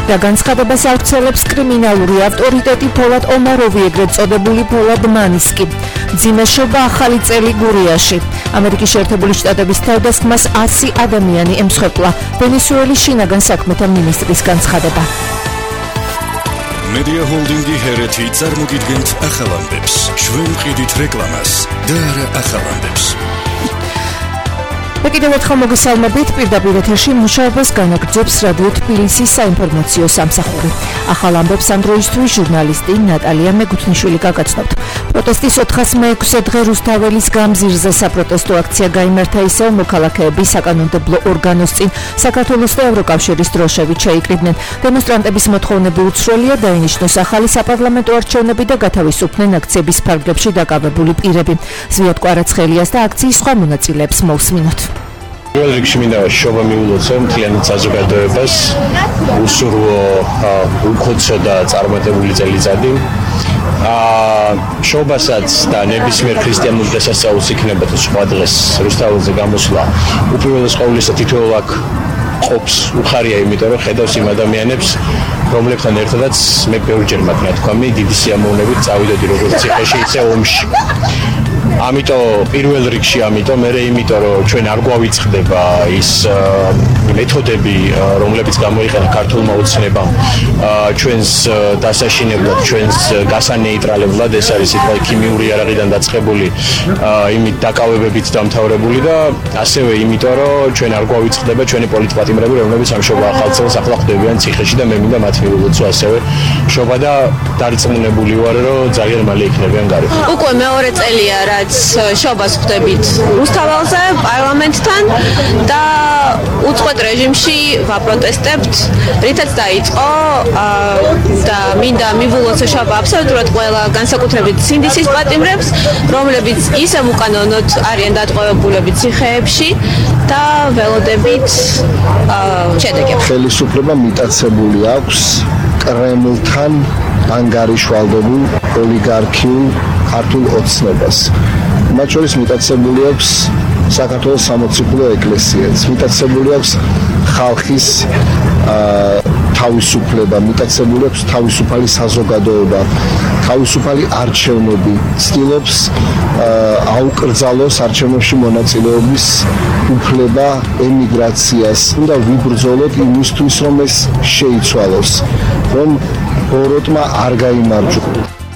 რა განცხადებას ავრცელებს კრიმინალური ავტორიტეტი ფოლად ომაროვი, ეგრეთ წოდებული ფოლად მანისკი. მძიმე შობა ახალი წელი გურიაში. ამერიკის შეერთებული შტატების თავდასხმას 100 ადამიანი ემსხვერპლა. ვენესუელის შინაგან საქმეთა მინისტრის განცხადება. Media Holding-ი ჰერეთი წარმოგიდგენთ ახალ ამბებს. ჩვენ ვყიდით რეკლამას და არა ახალ ამბებს. კიდევ ერთხელ მოგესალმებით, პირდაპირ ეთერში მუშაობას განაგრძობს რადიო თბილისის საინფორმაციო სამსახური. ახალ ამბებს ამ დროისთვის ჟურნალისტი ნატალია მეგუთნიშვილი გაგაცნობთ. პროტესტის 406 დღე რუსთაველის გამზირზე საპროტესტო აქცია გაიმართა ისევ მოქალაქეები საკანონმდებლო ორგანოს წინ საქართველოს და ევროკავშირის დროშებით შეიკრიბნენ. დემონსტრანტების მოთხოვნები უცვლელია, დაინიშნოს ახალი საპარლამენტო არჩევნები და გათავისუფლდნენ აქციების ფარგლებში დაკავებული პირები. ზვიად კვარაცხელიას და აქციის სხვა მონაწილეებს მოვსმინოთ. პირველ რიგში მინდა შობა მიულოცო მთლიანად საზოგადოებას, უსურვო, უხოცო და წარმატებული წელიწადი. შობასაც და ნებისმიერ ქრისტიანულ დღესასწაულს იქნება თუ სხვა დღეს რუსთაველზე გამოსვლა უპირველეს ყოვლისა თითოეულ აქ ყოფს უხარია, იმიტომ რომ ხედავს იმ ადამიანებს, რომლებთან ერთადაც მე ბევრჯერ მაქვს ნათქვამი, დიდი სიამოვნებით წავიდოდი როგორც ციხეში, ისე ომში. ამიტომ პირველ რიგში მერე იმიტომ რომ ჩვენ არ გვავიწყდება ის მეთოდები, რომლებიც გამოიყენა ქართულმა ოცნებამ ჩვენს დასაშინებლად, ჩვენს გასანეიტრალებლად, ეს არის სიტყვა ქიმიური იარაღიდან დაწყებული იმით დაკავებებით დამთავრებული და ასევე იმიტომ რომ ჩვენ არ გვავიწყდება ჩვენი პოლიტპატიმრები, რომლებიც ამ შობა ახალწელს ახლა ხვდებიან ციხეში და მე მინდა მათ მიულოცო ასევე შობა და დარწმუნებული ვარ რომ ძალიან მალე იქნებიან გარეთ. უკვე მეორე წელია რაც შობას ხვდებით რუსთაველზე პარლამენტთან და უწყვეტ რეჟიმში ვაპროტესტებთ, რითაც დაიწყო და მინდა მივულოცო შობა აბსოლუტურად ყველა, განსაკუთრებით სინდისის პატიმრებს, რომლებიც ისევ უკანონოდ არიან დატყვევებულები ციხეებში და ველოდებით შედეგებს. ხელისუფლება მიტაცებული აქვს კრემლთან ანგარიშვალდებულ ოლიგარქიულ ქართულ ოცნებას. მათ შორის მიტაცებული აქვს საქართველოს სამოციქულო ეკლესიაც, მიტაცებული აქვს ხალხის თავისუფლება, მიტაცებული აქვს თავისუფალი საზოგადოება, თავისუფალი არჩევნები, ცდილობს აუკრძალოს არჩევნებში მონაწილეობის უფლება ემიგრაციას. უნდა ვიბრძოლოთ იმისთვის, რომ ეს შეიცვალოს, რომ ბოროტმა არ გაიმარჯვოს.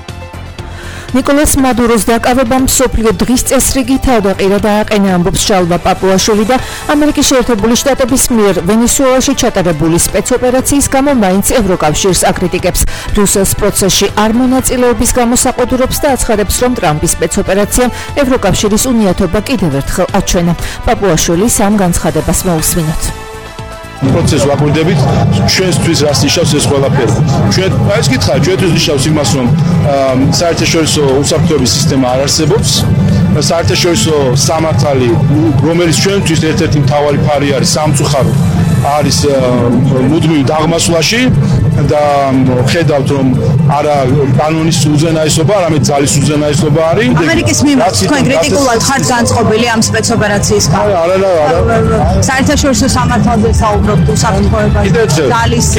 ნიკოლას მადუროს დაკავებამ მსოფლიო დღის წესრიგი თავდაყირა დააყენა, ამბობს ჟალვა პაპუაშვილი და ამერიკის შეერთებული შტატების მიერ ვენესუელაში ჩატარებული სპეცოპერაციის გამო მაინც ევროკავშირს აკრიტიკებს. ბრიუსელის პროცესში არ მონაწილეობის გამო საყოდურობს და აცხადებს, რომ ტრამპის სპეცოპერაციამ ევროკავშირის უნიათობა კიდევ ერთხელ აჩვენა. პაპუაშვილის ამ განცხადებას მოусმინოთ. პროცესს ვაკვირდებით, ჩვენთვის რას ნიშნავს ეს ყველაფერი. ჩვენ ეს კითხვა ჩვენთვის ნიშნავს იმას, რომ საერთაშორისო უსაფრთხოების სისტემა არ არსებობს. საერთაშორისო სამართალი, რომელიც ჩვენთვის ერთ-ერთი მთავარი ფარი არის, სამწუხარო არის მუდმივ დაღმასვლაში და ხედავთ, რომ არა კანონის უზენაესობა, არამედ ძალის უზენაესობა არის. ამერიკის მიმართ თქვენ კრიტიკულად ხართ განწყობილი ამ სპეცოპერაციის გამო. არა. საერთაშორისო სამართალზე საუბრობთ უსაფრთხოებაზე. ძალის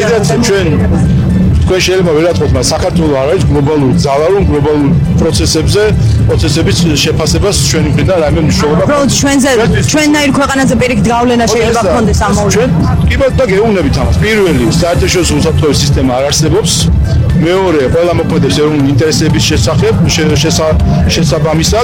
თქვენ შეიძლება ვერატყოთ, მაგრამ საქართველოს არ არის გლობალური ძალა, რომ გლობალურ პროცესების შეფასებას ჩვენი მხრიდან რაიმე მნიშვნელობა. უბრალოდ ჩვენნაირ ქვეყანაზე პირიქით გავლენა შეიძლება გქონდეს ამ მოვლენაზე. კი ბატონო, გეუბნებით ამას. პირველი, საერთაშორისო უსაფრთხოების სისტემა არ არსებობს. მეორე, ყველა მოქმედებს ეროვნული ინტერესების შესაბამისად.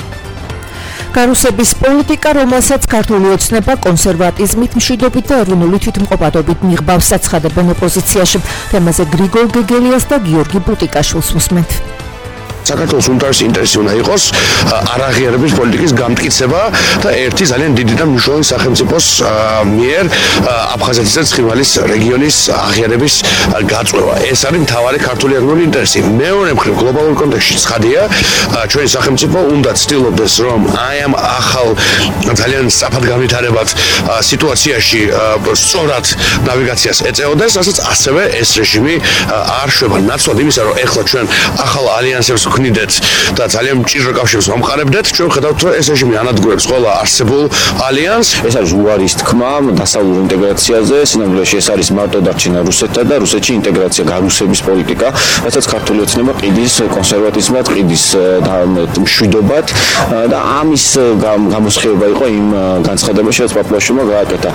გარუსების პოლიტიკა, რომელსაც ქართული ოცნება კონსერვატიზმით, მშვიდობით და ეროვნული თვითმყოფადობით მიღბავს, აცხადებენ ოპოზიციაში. თემაზე გრიგოლ გეგელიას და გიორგი ბუტიკაშვილს უსმენთ. საქართველოს უმთავრესი ინტერესი უნდა იყოს არაღიარების პოლიტიკის გამტკიცება და ერთი ძალიან დიდი და მნიშვნელოვანი სახელმწიფოს მიერ აფხაზეთის და ცხინვალის რეგიონის აღიარების გაწვევა. ეს არის მთავარი ქართული ეროვნული ინტერესი. მეორე მხრივ გლობალურ კონტექსტში ცხადია, ჩვენი სახელმწიფო უნდა ცდილობდეს, რომ აი ამ ახალ ძალიან სწრაფად განვითარებად სიტუაციაში სწორად ნავიგაციას ეწეოდეს, რასაც ასევე ეს რეჟიმი არ შვება. ნაცვლად იმისა, რომ ეხლა ჩვენ ახალ ალიანსებს გვქნიდეთ და ძალიან მჭიდრო კავშირს ვამყარებდეთ, ჩვენ ხედავთ, რომ ეს რეჟიმი ანადგურებს ყველა არსებულ ალიანსს. ეს არის უარის თქმა დასავლურ ინტეგრაციაზე, სინამდვილეში ეს არის მარტო დარჩენა რუსეთთან და რუსეთში ინტეგრაცია, გარუსების პოლიტიკა, რასაც ქართული ოცნება ყიდის კონსერვატიზმად, ყიდის მშვიდობად და ამის გამოსხივება იყო იმ განცხადებაში, რაც პაპუაშვილმა გააკეთა.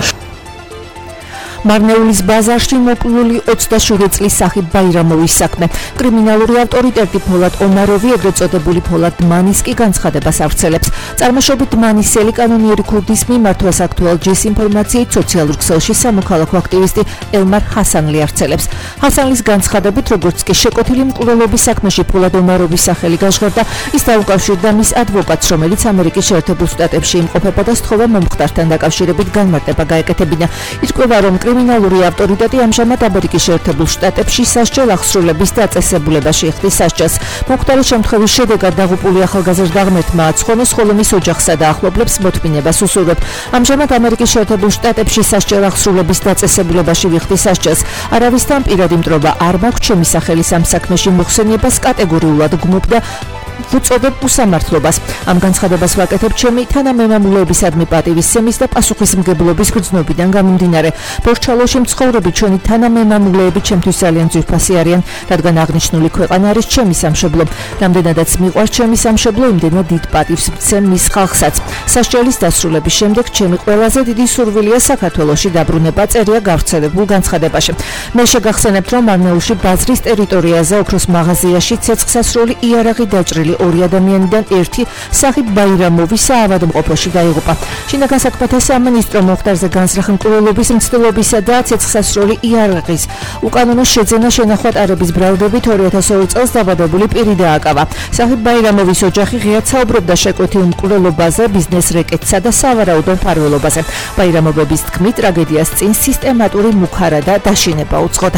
მარნეულის ბაზარში მოკლული 27 წლის სახით ბაირამოვის საქმე. კრიმინალური ავტორიტეტი ფოლად ომაროვი, ეგრეთ წოდებული ფოლად დმანისკი განცხადებას ავრცელებს. წარმოშობით დმანისელი კანონიერი ქურდის მიმართვას აქტუალ-ჯის ინფორმაციით სოციალურ ქსელში სამოქალაქო აქტივისტი ელმარ ჰასანლი ავრცელებს. ჰასანლის განცხადებით, როგორც კი შეკოთილი მკვლელობის საქმეში ფოლად ომაროვის სახელი გაჟღერდა, ის დაუკავშირდა მის ადვოკატს, რომელიც ამერიკის შეერთებულ შტატებში იმყოფება და სთხოვა მომხდართან დაკავშირებით განმარტება გაეკეთებინა. ირკვევა, რომ კრიმინალური ავტორიტეტი ამჟამად ამერიკის შეერთებულ შტატებში სასჯელ აღსრულების დაწესებულებაში იხდის სასჯელს. მომხდარის შემთხვევის შედეგად დაღუპული ახალგაზრდა ღმერთმა აცხონოს, ხოლო მის ოჯახსა და ახლობლებს მოთმინებას უსურვებ. ამჟამად ამერიკის შეერთებულ შტატებში სასჯელ აღსრულების დაწესებულებაში ვიხდის სასჯელს. არავისთან პირადი მტრობა არ მაქვს, ჩემი სახელის ამ საქმეში მოხსენიებას კატეგორიულად გმობ და ვუწოდებ უსამართლობას. ამ განცხადებას ვაკეთებ ჩემი თანამემამულეებისადმი პატივისცემის და პასუხისმგებლობის გრძნობიდან გამომდინარე. ბორჩალოში მცხოვრები ჩვენი თანამემამულეები ჩემთვის ძალიან ძვირფასი არიან, რადგან აღნიშნული ქვეყანა არის ჩემი სამშობლო. რამდენადაც მიყვარს ჩემი სამშობლო, იმდენად დიდ პატივს ვცემ მის ხალხსაც. სასჯელის დასრულების შემდეგ ჩემი ყველაზე დიდი სურვილია საქართველოში დაბრუნება, წერია გავრცელებულ განცხადებაში. მე შეგახსენებთ, რომ მარნეულში ბაზრის ტერიტორიაზე ოქროს მაღაზიაში ცეცხლსასროლი იარაღი დაჭრილი ორი ადამიანიდან ერთი სახით ბაირამოვის საავადმყოფოში დაიღუპა. შინაგან საქმეთა სამინისტრო მომხდარზე განზრახ მკვლელობის მცდელობისა და ცეცხლსასროლი იარაღის უკანონო შეძენა შენახვა არების ბრალდებით 2002 წელს დაბადებული პირი დააკავა. სახით ბაირამოვის ოჯახი ღიად საუბრობდა შეკვეთილ მკვლელობაზე, ბიზნეს რეკეტსა და სავარაუდო მფარველობაზე. ბაირამოვების თქმით, ტრაგედიას წინ სისტემატური მუქარა და დაშინება უძღოდა.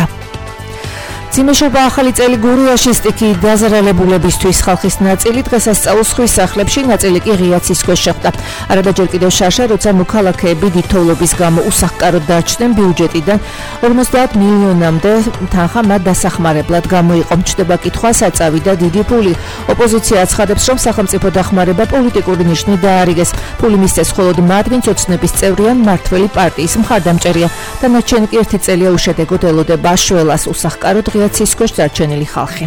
ძიმეშობა ახალი წელი გურიაში სტიქიით დაზარალებულებისთვის ხალხის ნაწილი დღესასწაულს ხვის სახლებში, ნაწილი კი ღია ცის ქვეშ შეხვდა. არადა ჯერ კიდევ შარშა, როცა მოქალაქეები დიდ თოვლობის გამო უსახკაროდ დარჩნენ ბიუჯეტიდან 50 მილიონამდე თანხა მათ დასახმარებლად გამოიყო. ჩდება კითხვა საწავი და დიდი ფული. ოპოზიცია აცხადებს, რომ სახელმწიფო დახმარება პოლიტიკური ნიშნით დაარიგეს. ფული მისცეს მხოლოდ მათ, ვინც ოცნების წევრიან მმართველი პარტიის მხარდამჭერია. დანარჩენი კი ერთი წელია უშედეგოდ ელოდება შველას უსახკაროდ ცის ქვეშ დარჩენილი ხალხი.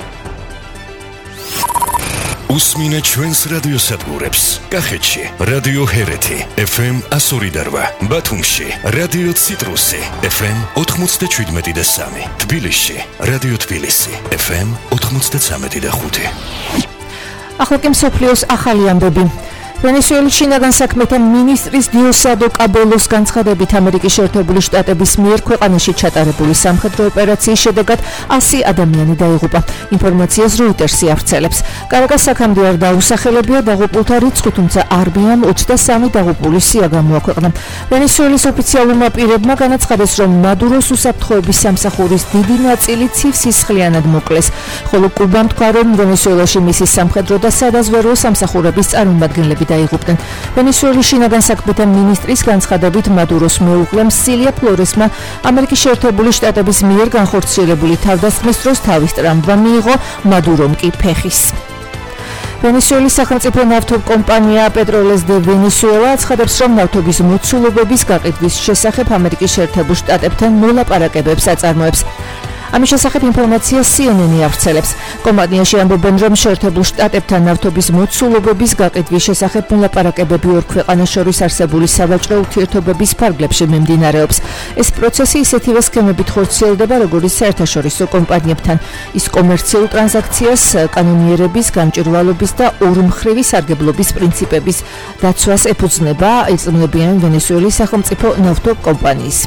უსმინეთ ჩვენს რადიოსადგურებს. კახეთში რადიო ჰერეთი FM 102.8, ბათუმში რადიო ციტრუსი FM 97.3, თბილისში რადიო თბილისი FM 93.5. ახლა კი მსოფლიოს ახალი ამბები. ვენესუელის შინაგან საქმეთა მინისტრის დიოსადო კაბელოს განცხადებით, ამერიკის შეერთებული შტატების მიერ ქვეყანაში ჩატარებული სამხედრო ოპერაციის შედეგად 100 ადამიანი დაიღუპა. ინფორმაციას Reuters ავრცელებს. კარაკას აქამდე არ დაუსახელებია დაღუპულთა რიცხვი, თუმცა არმიამ 23 დაღუპული სია გამოაქვეყნა. ვენესუელის ოფიციალურმა პირებმა განაცხადეს, რომ მადუროს უსაფრთხოების სამსახურის დიდი ნაწილი ცივსისხლიანად მოკლეს, ხოლო კუბამ თქვა, რომ ვენესუელაში მისი სამხედრო და სადაზვერვო სამსახურების წარმომადგენლები დაიღუპნენ. ვენესუელის შინაგან საქმეთა მინისტრის განცხადებით, მადუროს მეუღლემ სილია ფლორესმა ამერიკის შეერთებული შტატების მიერ განხორციელებული თავდასხმის დროს თავის ტრამპმა მიიღო, მადურომ კი ფეხის. ვენესუელის სახელმწიფო ნავთობკომპანია პეტროლეს დე ვენესუელა აცხადებს, რომ ნავთობის მოცულობების გაყიდვის შესახებ ამერიკის შეერთებულ შტატებთან მოლაპარაკებებს აწარმოებს. ამის შესახებ ინფორმაცია CNN-ი ავრცელებს. კომპანიაში ამბობენ, რომ შეერთებულ შტატებთან ნავთობის მოცულობების გაყიდვის შესახებ მოლაპარაკებები ორ ქვეყანას შორის არსებული სავაჭრო ურთიერთობების ფარგლებში მიმდინარეობს. ეს პროცესი ისეთივე სქემებით ხორციელდება, როგორც საერთაშორისო კომპანიებთან. ის კომერციულ ტრანზაქციას, კანონიერების, გამჭვირვალობის და ორმხრივი სარგებლობის პრინციპების დაცვას ეფუძნება, ეწინებიან ვენესუელის სახელმწიფო ნავთობკომპანიის.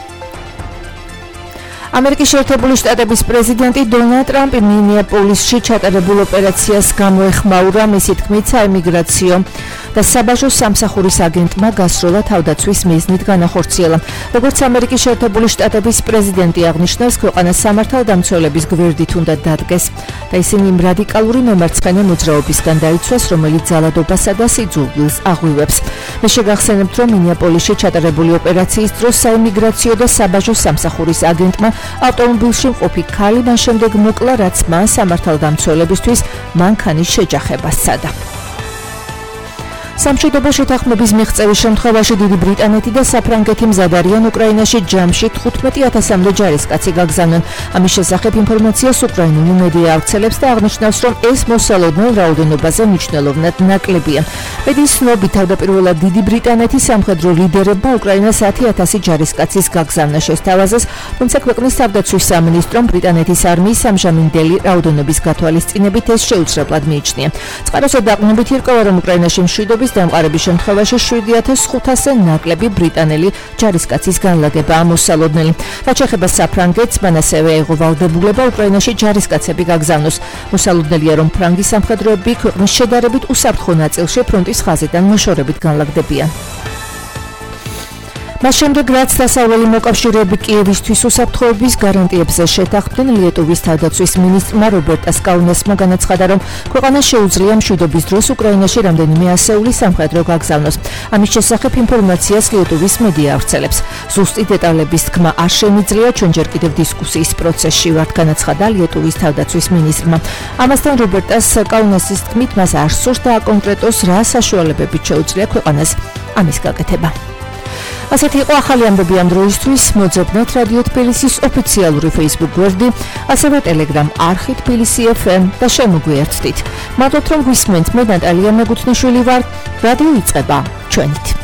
ამერიკის შეერთებული შტატების პრეზიდენტი დონალდ ტრამპი მინეაპოლისში ჩატარებულ ოპერაციას გამოეხმაურა, მისი თქმით, საიმიგრაციო და საბაჟო სამსახურის აგენტმა გასროლა თავდაცვის მიზნით განახორციელა. როგორც ამერიკის შეერთებული შტატების პრეზიდენტი აღნიშნავს, ქვეყანას სამართალდამცველების გვერდით უნდა დადგეს და ისინი იმ რადიკალური მემარცხენე მოძრაობისგან დაიცვას, რომელიც ძალადობასა და სიძულვილს აღვივებს. მე შეგახსენებთ, რომ მინეაპოლისში ჩატარებული ოპერაციის დროს საიმიგრაციო და საბაჟო სამსახურის აგენტმა ავტომობილში მყოფი ქალი მან შემდეგ მოკლა, რაც მან სამართალდამცველებისთვის მანქანის შეჯახება სცადა. სამშვიდობო შეთანხმების მიღწევის შემთხვევაში დიდი ბრიტანეთი და საფრანგეთი მზად არიან უკრაინაში ჯამში 15,000-მდე ჯარისკაცი გაგზავნონ. ამის შესახებ ინფორმაციას უკრაინული მედია ავრცელებს და აღნიშნავს, რომ ეს მოსალოდნელ რაოდენობაზე მნიშვნელოვნად ნაკლებია. მედიის ცნობით, თავდაპირველად დიდი ბრიტანეთის სამხედრო ლიდერებმა უკრაინას 10,000 ჯარისკაცის გაგზავნა შესთავაზეს, თუმცა ქვეყნის თავდაცვის სამინისტრომ ბრიტანეთის არმიის ამჟამინდელი რაოდენობის გათვალისწინებით ეს შეუცვლელად მიიჩნია. წყაროსა დაყრდნობით ირკვევა, რომ უკრაინაში მშვიდობის დამყარების შემთხვევაში 7,500 ნაკლები ბრიტანელი ჯარისკაცის განლაგებაა მოსალოდნელი. რაც შეეხება საფრანგეთს, მან ასევე აიღო ვალდებულება უკრაინაში ჯარისკაცები გაგზავნოს. მოსალოდნელია, რომ ფრანგის სამხედროები ქვეყნის შედარებით უსაფრთხო ნაწილში ფრონტის ხაზიდან მოშორებით განლაგდებიან. მას შემდეგ, რაც დასავლელი მოკავშირეები კიევისთვის უსაფრთხოების გარანტიებზე შეთანხმდნენ, ლიეტუვის თავდაცვის მინისტრმა რობერტას კაუნესმა განაცხადა, რომ ქვეყანას შეუძლია მშვიდობის დროს უკრაინაში რამდენიმე ასეული სამხედრო გაგზავნოს. ამის შესახებ ინფორმაციას ლიეტუვის მედია ავრცელებს. ზუსტი დეტალების თქმა არ შემიძლია, ჩვენ ჯერ კიდევ დისკუსიის პროცესში ვართ, განაცხადა ლიეტუვის თავდაცვის მინისტრმა. ამასთან რობერტას კაუნესის თქმით, მას არ სურს დააკონკრეტოს, რა საშუალებებით შეუძლია ქვეყანას ამის გაკეთება. ასეთი იყო ახალი ამბები ამ დროისთვის. მოძებნოთ რადიო თბილისის ოფიციალური Facebook გვერდი, ასევე Telegram არხი თბილისი FM და შემოგვიერთდით. მადლობთ, რომ გვისმენთ. მე ნატალია მეგუთნიშვილი ვარ. რადიო იწყება ჩვენით.